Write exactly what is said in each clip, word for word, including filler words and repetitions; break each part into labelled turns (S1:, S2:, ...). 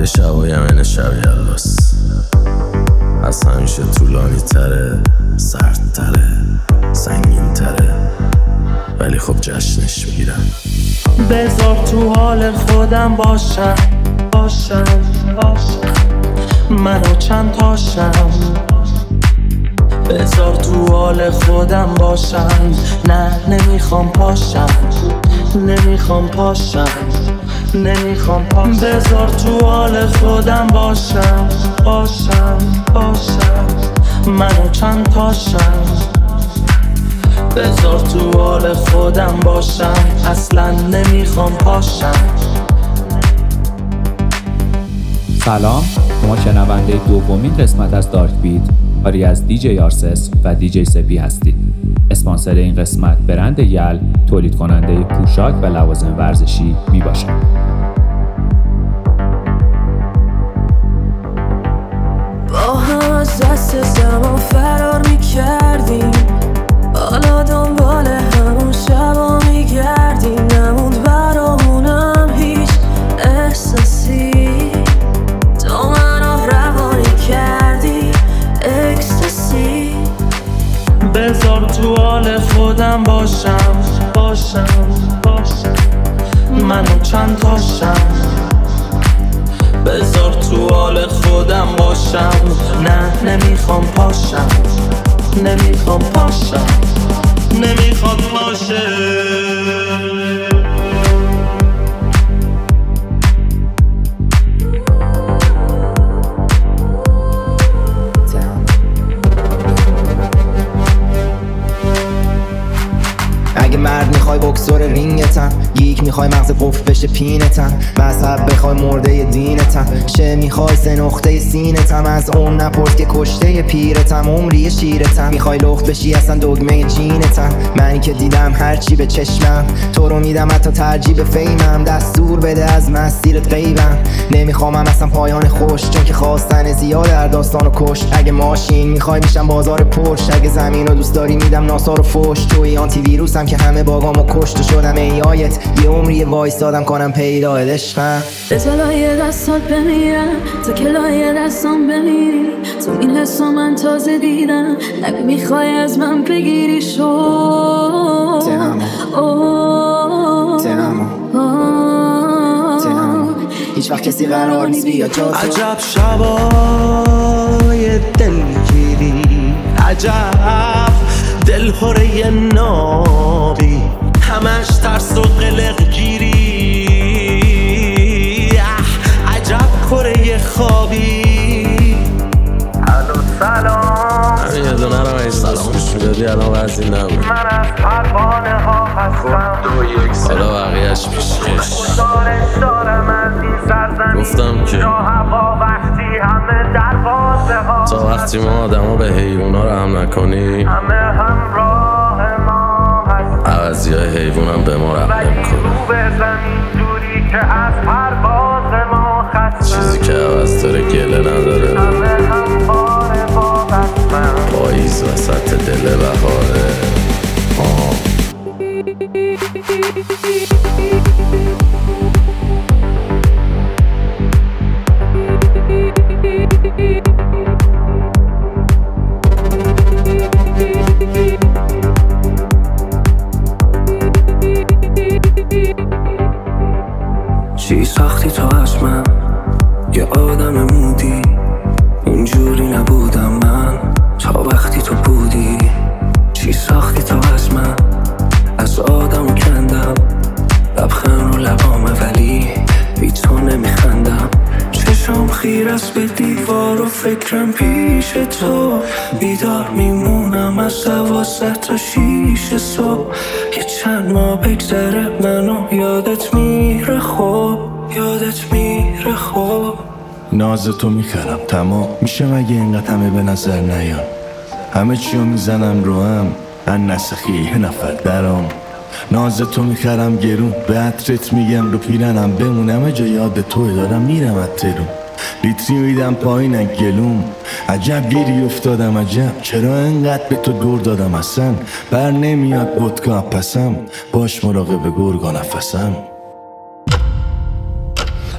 S1: شبای من شب یلاس از همیشه طولانی تره، سرد تره، سنگین تره، ولی خب جشنش میگیرم.
S2: بذار تو حال خودم باشم باشم باشم منو چند تاشم. بذار تو حال خودم باشم، نه نمیخوام پاشم، نمیخوام پاشم، نمیخوام پاشم. بذار تو حال خودم باشم باشم باشم منو چند تاشم. بذار تو حال خودم باشم، اصلا نمیخوام پاشم.
S3: سلام، شما شنونده دومین قسمت از دارک بیت کاری از دیجی آرسس و دیجی سپی هستید. اسپانسر این قسمت برند یل، تولید کننده پوشاک و لوازم ورزشی می باشد.
S4: با هم از دست زمان فرار می کردیم، حالا دنبال همون شبا می گردیم. نموند برامونم هیچ احساسی، تو منو روانی کردی اکستاسی.
S2: بذار تو حال خودم باشم باشم باشم منو چند تاشم. بذار تو حال خودم باشم، نه نمیخوام پاشم، نمیخوام پاشم، نمیخوام پاشم.
S5: اگه مرد میخوای بکسور رینگتم، گیک میخوای مغز قفل بشه پینتم، مذهب بخوای مرده دینتم، شه میخوای سه نقطه سینتم، از اون نپرس که کشته پیرتم، عمری شیرتم، میخوای لخت بشی اصلا دگمه جینتم. منی که دیدم هرچی به چشمم، تو رو میدم حتی ترجیح به فیمم، دستور بده از مسیرت غیبم. نمیخوامم اصلا پایان خوش، چون که خواستن زیاده در داستان و کش. اگه ماشین میخوای میشم بازار پرش، اگه زمین رو دوست داری میدم ناسار و فوش. توی آنتی ویروسم که همه باگامو کشت و شدم ای آیت، یه عمری وایستادم کنم پیدا عشقم.
S4: به جلای دستات بمیرم تا که لای دستام بمیری، تو این حسا من تازه دیدم، نگو میخوای از من بگیری. شو
S5: تنمو تنمو تنمو هیچ وقت کسی قرار نیست بیا جا تو.
S2: عجب شبای دلگیری، عجب دلهوره نابی، همش ترس و قلق گیری. عجب کره خوابی. الو سلام،
S1: همین یه دونه رو این سلام گوش میدادی الان وزی نبود.
S2: من از پروانه ها هستم،
S1: حالا بقیهش پیشکش.
S2: دارم از این سرزمین،
S1: گفتم که
S2: جا هوا وقتی همه دروازه ها،
S1: تا وقتی ما آدم ها به حیونا رو هم نکنی،
S2: همه همراه ما هست.
S1: عوضی های حیوان هم به ما رحم
S2: ولی
S1: نمیکنه.
S2: رو به زمین جوری که از پرواز ما خستم،
S1: چیزی که عوض داره گله نداره.
S2: همه همواره با بستم.
S1: پاییز وسط دل بهاره. آه
S4: چی ساختی تو از من، یه آدم مودی، اونجوری نبودم من تا وقتی تو بودی. چی ساختی تو از من، از آدم کندم، لبخند رو لبامه ولی بی تو نمیخندم. چشم خیر است به دیوار و فکرم پیش تو، بیدار میمونم از دوازده تا شیش صبح. یه چند ماه بگذره منو یادت میره، خوب یادت میره خوب.
S6: ناز تو میخرم تمام میشه مگه اینقدر همه به نظر نیان، همه چیو میزنم رو هم من نسخی یه نفر درام. ناز تو میخرم گرون، به عطرت میگم رو پیرنم بمونم، جا یاد توی دارم میرم اترون. لیتری میدم پایین گلوم، عجب گیری افتادم عجب، چرا انقدر به تو دور دادم اصلا. بر نمیاد ودکا پسم، باش مراقب گرگا نفسم.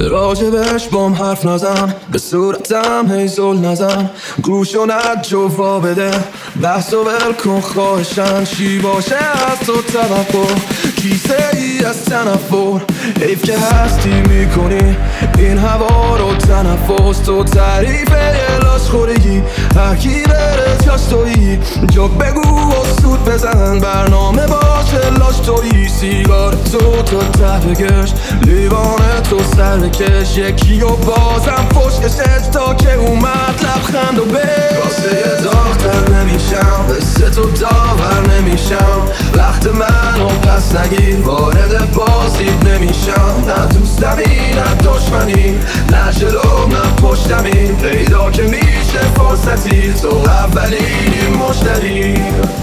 S7: راجبش بام حرف نزن، به صورتم هی زل نزن، گوش و نجو وا بده، بحث و ول کن خواهشن، چی باشه از تو توقع، کیسه ای از تنفر، حیف که هستی میکنی این هوا رو تنفس، تو تعریف یه لاش خورگی، هرکی بره جاش تویی، جا بگو و سود بزن، برنامه باشه لاش تویی، سیگار تو تو ته بکش، لیوان تو سر بکش، یکی و بازم پشتش تا که اومد لبخند و به واسه داغتر نمیشم، مثل تو داور نمیشم، وقت منو پس نگیر، وارد بازید نمیشم، نه دوستمی نه دشمنی، نه جلو نه پشتمی، پیدا که میشه فرصتی، تو اولین مشتری.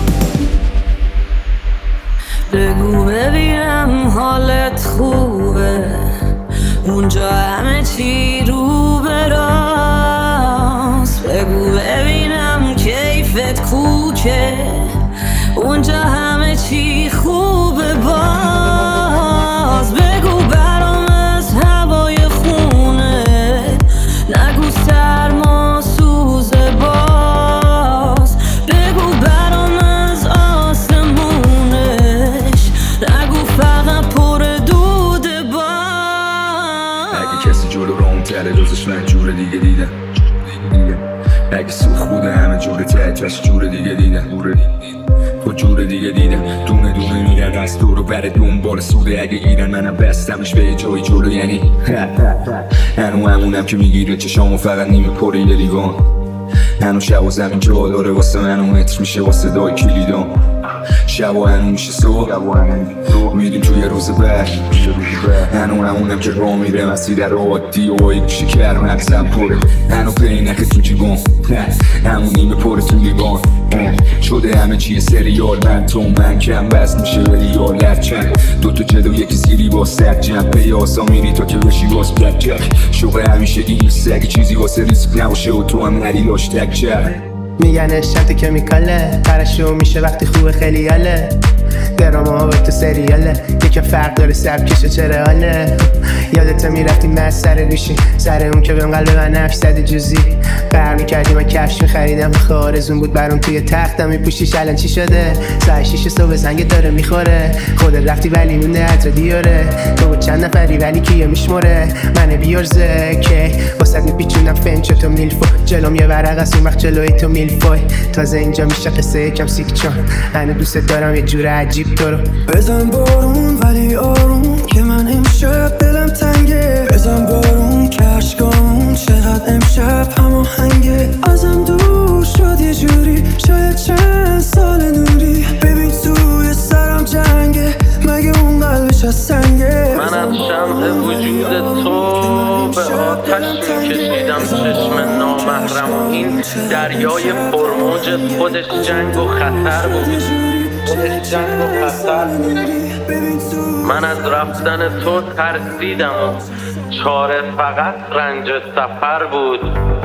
S8: بگو ببینم حالت خوبه، اونجا همه چی رو به راست، بگو ببینم کیفت کوکه، اونجا همه چی خوبه باز، بگو برام از هوای خونه، نگو سرما سوزه باز، بگو برام از آسمونش، نگو فقط پر دوده باز.
S9: اگه کسی جلو رام تره روزش من جور دیگه دیدم، اگه سوخ بوده همه جور تهتش جور دیگه دیدم، تو جور دیگه دیدم، دونه دونه میرن از دور و بر دنبال سوده، اگه گیرن منم بستمش به جای جلو، یعنی هنو همونم که میگیره چشامو فقط نیمه پریده لیوان، هنو شب و زمین جا داره واسه منو متر میشه واسه دای کلیدان، شب و هنو میشه صبح میریم توی روز بعد، هنو همونم که راه میره مسیر رو عادی و یک شکر مغزم پره، هنو پینک تو جیبان، همون نیمه پره تو لیوان، شده همه چیه سریال، من تو من کم بست میشه به ریال، لرچن دوتا جلو یکی زیری با سر جمع به یاسا میری تا که بشی باز بلک جک، شوقه همیشه گیست اگه چیزی واسه ریسک نباشه و تو هم نری لاش تک جک،
S10: میگن اشتت کمیکاله، پرشو میشه وقتی خوبه خیلی حاله، دراما ها تو سریاله، یکم فرق داره سبکشه چرا حاله، یادت میرفتیم من سر گوشی، سر اون که بهم قلب من نفش زده جوزی، بر میکردی من کفش میخریدم، خارزون بود برام توی تختم میپوشیش، الان چی شده؟ ساعت شیش صبح زنگ داره میخوره، خودت رفتی ولی مونده عطر دیاره، تو بود چند نفری ولی کیه میشموره، منه بیارزه که واسه میپیچونم فنچ تو میلفو، جلوم یه ورق از اون وقت جلوی تو میلفوی، تازه اینجا میشه قصه یکم سیک چون هنو دوست دارم یه جور عجیب تو رو.
S4: بزن بارون ولی آروم که من امشب دلم تنگه، بزن بارون که عشقامون چقدر امشب هماهنگه، ازم دور شد یه جوری شاید چند سال نوری، ببین توی سرم جنگه مگه اون قلبش از سنگه،
S2: من از شمع وجود تو به آتش میکشیدم چشم نامحرم، این دریای پرموج خودش جنگ و خطر بود، خودش جنگ و خطر بود. من از رفتن تو ترسیدم و چاره فقط رنج سفر بود،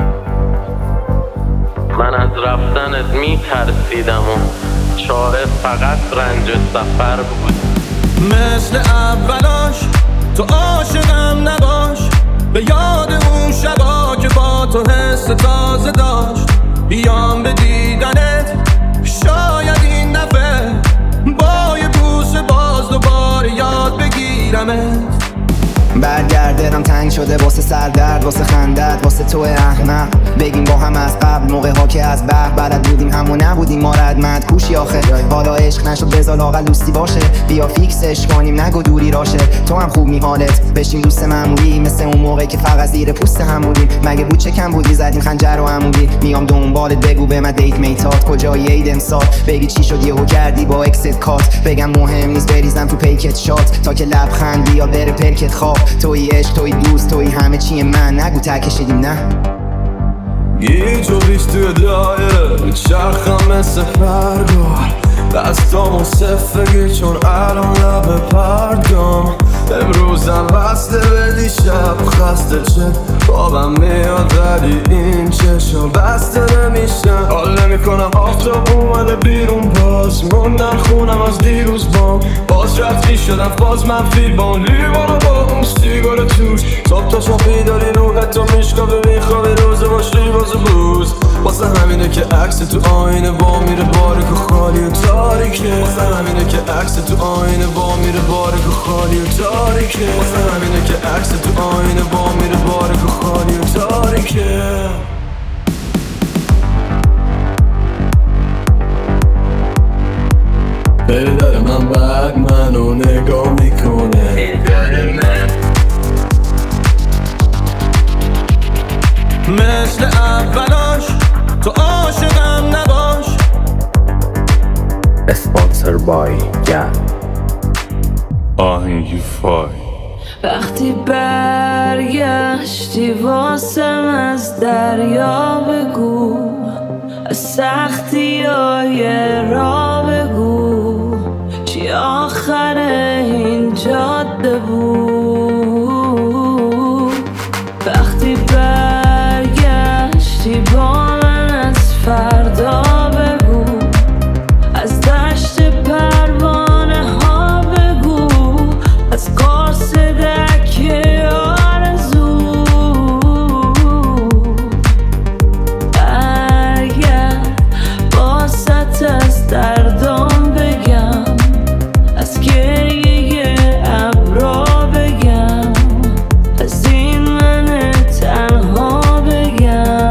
S2: من از رفتنت میترسیدم و چاره فقط رنج سفر بود.
S7: مثل اولاش تو عاشقم نباش، به یاد اون شبا که با تو حس تازه داشت، بیام به دیدنت شاید این دفعه با یه بوس باز دوباره یاد بگیرمت،
S5: برگردم تنگ شده واسه سردرد، واسه خندت، واسه تو احمق، بگیم با هم از قبل موقع ها که از بر بلد بودیم همو نبودیم ما ردمت کوشی آخه، حالا عشق نشد بذار لاغل دوستی باشه، بیا فیکسش کنیم نگو دوری راشه، تو هم خوب می حالت بشیم دوست معمولی، مثل اون موقع که فقط زیر پوست همودیم، مگه بود چه کم بودی زدیم خنجر و عمودی، میام دنبالت بگو به من دیت میتات کجایی عید امسال، بگی چی شد یهو کردی با اکست کات، بگم مهم نیست بریزم تو پیکت شات، تا که لبخند بیا بره پرکت خواب، توی عشق توی دوست توی همه چی من، نگو تکشیدیم نه
S7: گیج و ریش توی دایره میچرخم مثل پرگار، دستامو صفگی چون الان لب پرگام، امروزم بسته به دیشب خسته چه بابم میاد ولی این چشم بسته نمیشن، حال نمیکنم آفتاب اومده بیرون باز موندن خونم از دیروز بام، باز رفتی شدم باز منفی با لیوان با اون سیگار توش صبح تا شما داری روحت تو میشکافه میخوابی روزه باشی باز بوز واسه همینه که عکس تو آینه با میره باریک و خالی و تاریکه واسه همینه که عکس تو آینه با میره باریک و خالی و تاریکه واسه همینه که عکس تو آینه با میره باریک و خالی و تاریکه پدر من بعد منو نگاه میکنه پدر من مثل اولاش تو عاشقم نباش.
S3: اسپانسر بای گل
S6: آهنگی فای.
S8: وقتی برگشتی واسم از دریا بگو از سختی های را بگو چی آخر این جاده بود. وقتی برگشتی با من از فردا بگو از دشت پروانه ها بگو از قرص دکه آرزو برگرد با ست از دردام بگم از گریه ابرا بگم از این من تنها بگم.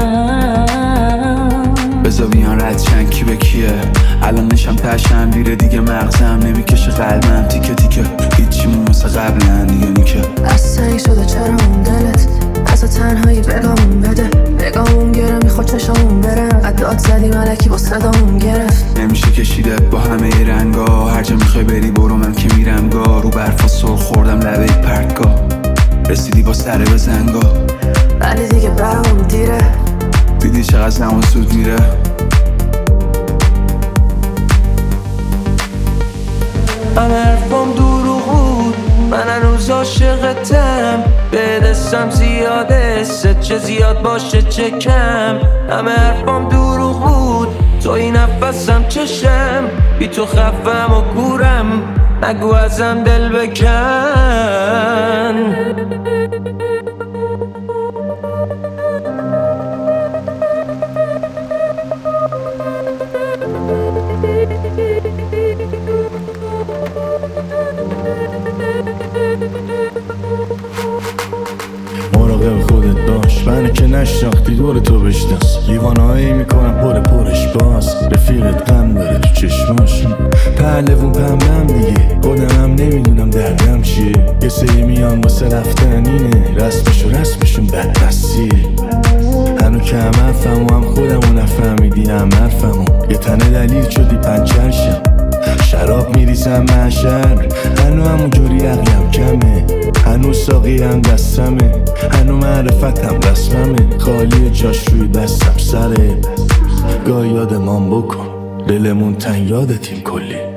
S9: بذار بیان رد چند کی به کیه الان نشم تشم دیره دیگه مغزم نمیکشه قلبم تیکه تیکه هیچیمون مثل قبلن دیگه نیکه
S8: از سنگ شده چرا اون دلت از تنهایی بگامون بده بگامون گره میخواد چشامون بره قدات زدی ملکی با صدامون گرفت
S9: نمیشه کشیدت با همه ای رنگا هر جا میخوای بری برو من که میرم گاه رو برفا سر خوردم لبه پرتگاه رسیدی با سره به زنگا
S8: ولی دیگه برامون دیره
S9: دیدی چقدر زمان زود میره.
S7: همه حرفام دروغ بود من هنوز عاشقتم به دستم زیاده ست چه زیاد باشه چه کم. همه حرفام دروغ بود تو این نفسم چشم بی تو خفم و گورم نگو ازم دل بکن.
S6: مراقب خودت باش منو که نشناختی دور تو بشناس لیوانهایی میکنم پر پرش باز رفیقت غم داره تو چشماش پهلوون پمنم دیگه خودمم نمیدونم دردم چیه یه سری میان واسه رفتن اینه رسمشو رسمشون بدبستیه هنو که هم حرفم و هم خودمو نفهمیدی هم حرفمو یه تنه دلیل شدی پنچرشم شراب میریزم محشر هنو همونجوری عقلم کمه هنو ساقی هم دستمه هنو معرفتم رسممه خالی جاش روی دستم سره گاه یادمان بکن دلمون تن یادتیم کلی